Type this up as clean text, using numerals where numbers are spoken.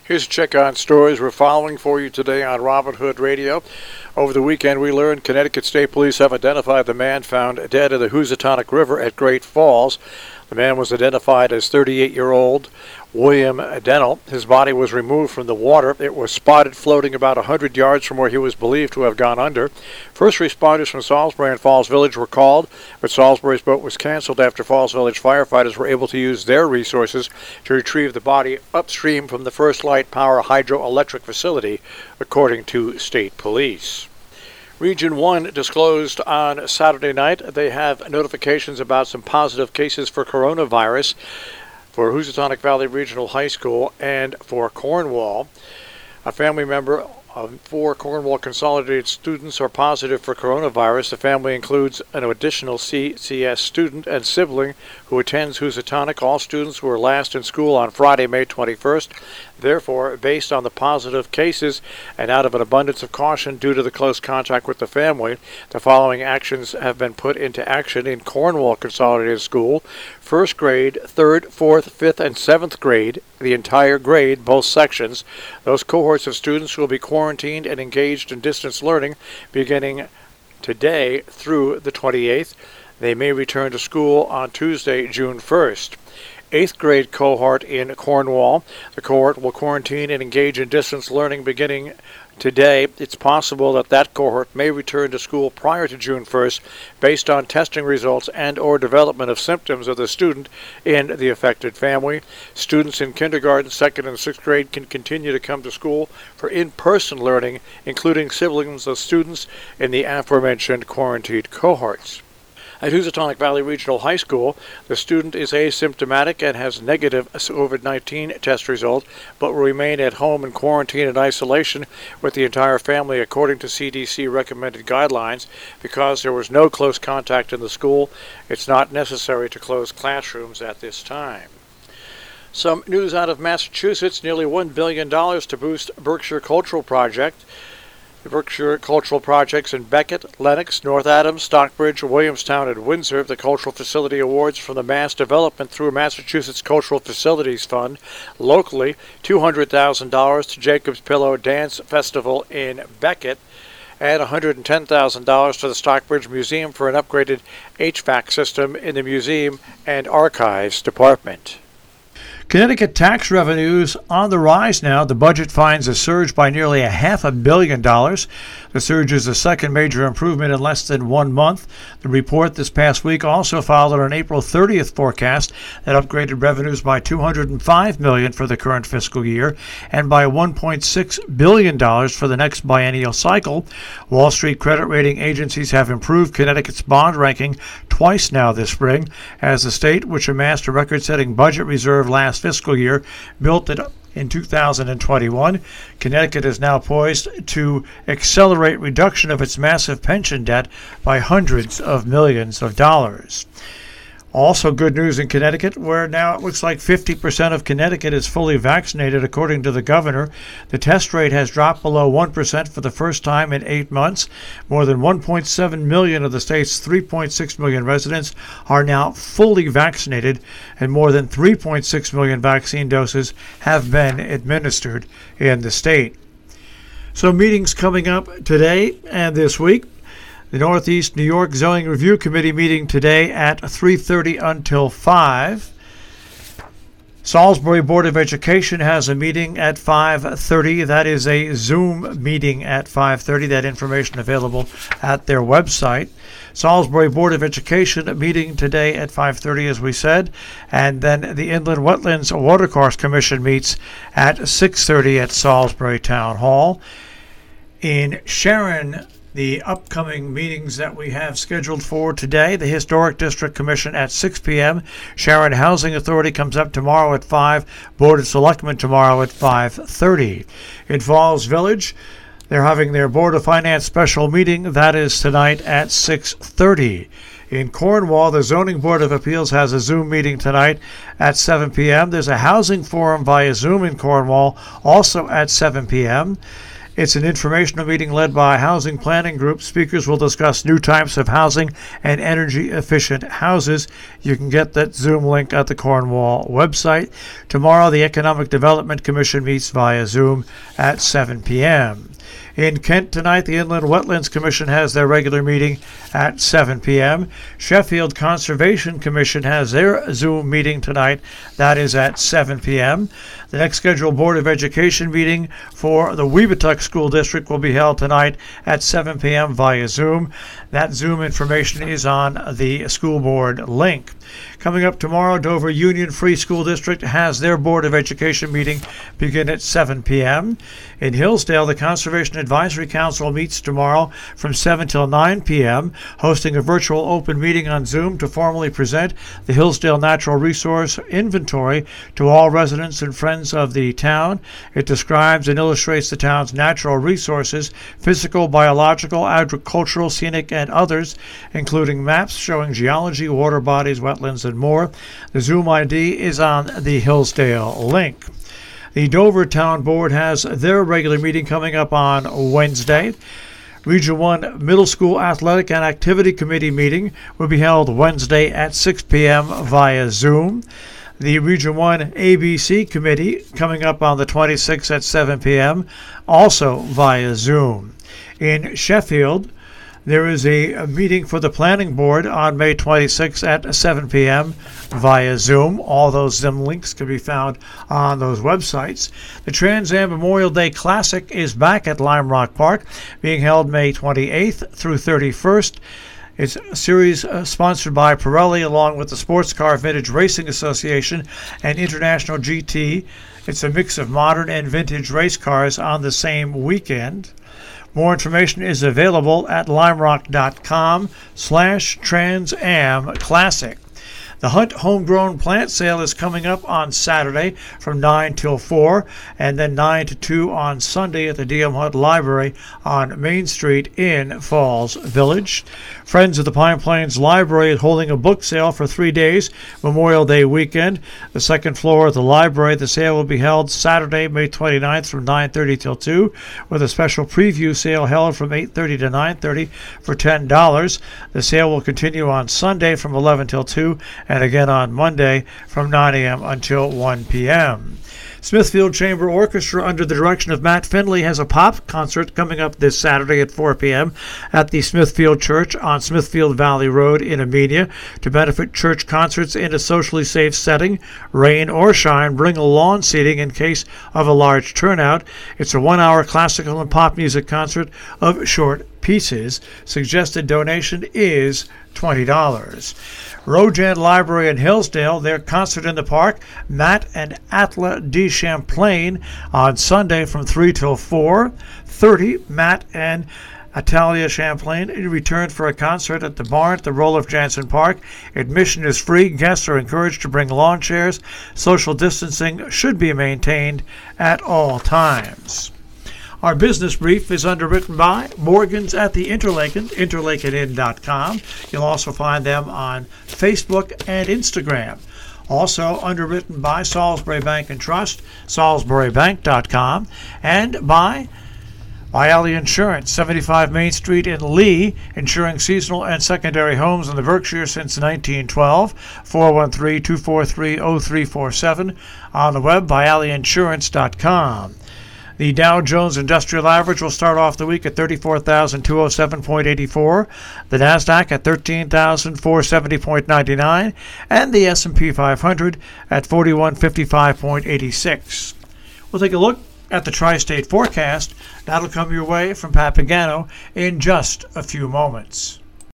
Here's a check on stories we're following for you today on Robin Hood Radio. Over the weekend, we learned Connecticut State Police have identified the man found dead in the Housatonic River at Great Falls. The man was identified as 38-year-old William Dennell. His body was removed from the water. It was spotted floating about 100 yards from where he was believed to have gone under. First responders from Salisbury and Falls Village were called, but Salisbury's boat was canceled after Falls Village firefighters were able to use their resources to retrieve the body upstream from the First Light Power hydroelectric facility, according to state police. Region 1 disclosed on Saturday night they have notifications about some positive cases for coronavirus for Housatonic Valley Regional High School and for Cornwall. A family member of 4 Cornwall Consolidated students are positive for coronavirus. The family includes an additional CCS student and sibling who attends Housatonic. All students were last in school on Friday, May 21st. Therefore, based on the positive cases and out of an abundance of caution due to the close contact with the family, the following actions have been put into action in Cornwall Consolidated School. First grade, 3rd, 4th, 5th, and 7th grade, the entire grade, both sections. Those cohorts of students will be quarantined and engaged in distance learning beginning today through the 28th. They may return to school on Tuesday, June 1st. 8th grade cohort in Cornwall. The cohort will quarantine and engage in distance learning beginning today. It's possible that that cohort may return to school prior to June 1st based on testing results and or development of symptoms of the student in the affected family. Students in kindergarten, 2nd, and 6th grade can continue to come to school for in-person learning, including siblings of students in the aforementioned quarantined cohorts. At Housatonic Valley Regional High School, the student is asymptomatic and has negative COVID-19 test result, but will remain at home in quarantine and isolation with the entire family according to CDC recommended guidelines. Because there was no close contact in the school, it's not necessary to close classrooms at this time. Some news out of Massachusetts, nearly $1 billion to boost Berkshire Cultural Project. The Berkshire Cultural Projects in Becket, Lenox, North Adams, Stockbridge, Williamstown, and Windsor. The Cultural Facility Awards from the Mass Development through Massachusetts Cultural Facilities Fund. Locally, $200,000 to Jacob's Pillow Dance Festival in Becket, and $110,000 to the Stockbridge Museum for an upgraded HVAC system in the Museum and Archives Department. Connecticut tax revenues on the rise now. The budget finds a surge by nearly $500 million. The surge is the second major improvement in less than 1 month. The report this past week also followed an April 30th forecast that upgraded revenues by $205 million for the current fiscal year and by $1.6 billion for the next biennial cycle. Wall Street credit rating agencies have improved Connecticut's bond ranking twice now this spring, as the state, which amassed a record-setting budget reserve last fiscal year, built it in 2021. Connecticut is now poised to accelerate reduction of its massive pension debt by hundreds of millions of dollars. Also good news in Connecticut, where now it looks like 50% of Connecticut is fully vaccinated, according to the governor. The test rate has dropped below 1% for the first time in 8 months. More than 1.7 million of the state's 3.6 million residents are now fully vaccinated, and more than 3.6 million vaccine doses have been administered in the state. So meetings coming up today and this week. The Northeast New York Zoning Review Committee meeting today at 3:30 until 5. Salisbury Board of Education has a meeting at 5:30. That is a Zoom meeting at 5:30. That information available at their website. Salisbury Board of Education meeting today at 5:30, as we said. And then the Inland Wetlands Watercourse Commission meets at 6:30 at Salisbury Town Hall. In Sharon, the upcoming meetings that we have scheduled for today: the Historic District Commission at 6 p.m. Sharon Housing Authority comes up tomorrow at 5. Board of Selectmen tomorrow at 5:30. In Falls Village, they're having their Board of Finance special meeting. That is tonight at 6:30. In Cornwall, the Zoning Board of Appeals has a Zoom meeting tonight at 7 p.m. There's a housing forum via Zoom in Cornwall, also at 7 p.m. It's an informational meeting led by a housing planning group. Speakers will discuss new types of housing and energy-efficient houses. You can get that Zoom link at the Cornwall website. Tomorrow, the Economic Development Commission meets via Zoom at 7 p.m. In Kent tonight, the Inland Wetlands Commission has their regular meeting at 7 p.m. Sheffield Conservation Commission has their Zoom meeting tonight. That is at 7 p.m. The next scheduled Board of Education meeting for the Weebatuck School District will be held tonight at 7 p.m. via Zoom. That Zoom information is on the school board link. Coming up tomorrow, Dover Union Free School District has their Board of Education meeting begin at 7 p.m. In Hillsdale, the Conservation Advisory Council meets tomorrow from 7 till 9 p.m., hosting a virtual open meeting on Zoom to formally present the Hillsdale Natural Resource Inventory to all residents and friends of the town. It describes and illustrates the town's natural resources, physical, biological, agricultural, scenic, and others, including maps showing geology, water bodies, wetlands, and more. The Zoom ID is on the Hillsdale link. The Dover Town Board has their regular meeting coming up on Wednesday. Region 1 Middle School Athletic and Activity Committee meeting will be held Wednesday at 6 p.m. via Zoom. The Region 1 ABC Committee coming up on the 26th at 7 p.m., also via Zoom. In Sheffield, there is a meeting for the Planning Board on May 26th at 7 p.m. via Zoom. All those Zoom links can be found on those websites. The Trans Am Memorial Day Classic is back at Lime Rock Park, being held May 28th through 31st. It's a series sponsored by Pirelli along with the Sports Car Vintage Racing Association and International GT. It's a mix of modern and vintage race cars on the same weekend. More information is available at limerock.com/Trans Am Classic. The Hunt Homegrown Plant Sale is coming up on Saturday from 9 till 4 and then 9 to 2 on Sunday at the D.M. Hunt Library on Main Street in Falls Village. Friends of the Pine Plains Library is holding a book sale for 3 days, Memorial Day weekend. The second floor of the library, the sale will be held Saturday, May 29th from 9:30 till 2, with a special preview sale held from 8:30 to 9:30 for $10. The sale will continue on Sunday from 11 till 2 and again on Monday from 9 a.m. until 1 p.m. Smithfield Chamber Orchestra, under the direction of Matt Finley, has a pop concert coming up this Saturday at 4 p.m. at the Smithfield Church on Smithfield Valley Road in Amelia. To benefit church concerts in a socially safe setting, rain or shine, bring a lawn seating in case of a large turnout. It's a 1-hour classical and pop music concert of short pieces. Suggested donation is $20. Rojan Library in Hillsdale, their concert in the park, Matt and Atla de Champlain, on Sunday from 3 till 4:30. Matt and Atalia Champlain return for a concert at the barn at the Roloff Jansen Park. Admission is free. Guests are encouraged to bring lawn chairs. Social distancing should be maintained at all times. Our business brief is underwritten by Morgan's at the Interlaken, interlakeninn.com. You'll also find them on Facebook and Instagram. Also underwritten by Salisbury Bank and Trust, salisburybank.com, and by Alley Insurance, 75 Main Street in Lee, insuring seasonal and secondary homes in the Berkshires since 1912, 413-243-0347, on the web by alleyinsurance.com. The Dow Jones Industrial Average will start off the week at 34,207.84, the Nasdaq at 13,470.99, and the S&P 500 at 4155.86. We'll take a look at the tri-state forecast. That'll come your way from Pat Pagano in just a few moments.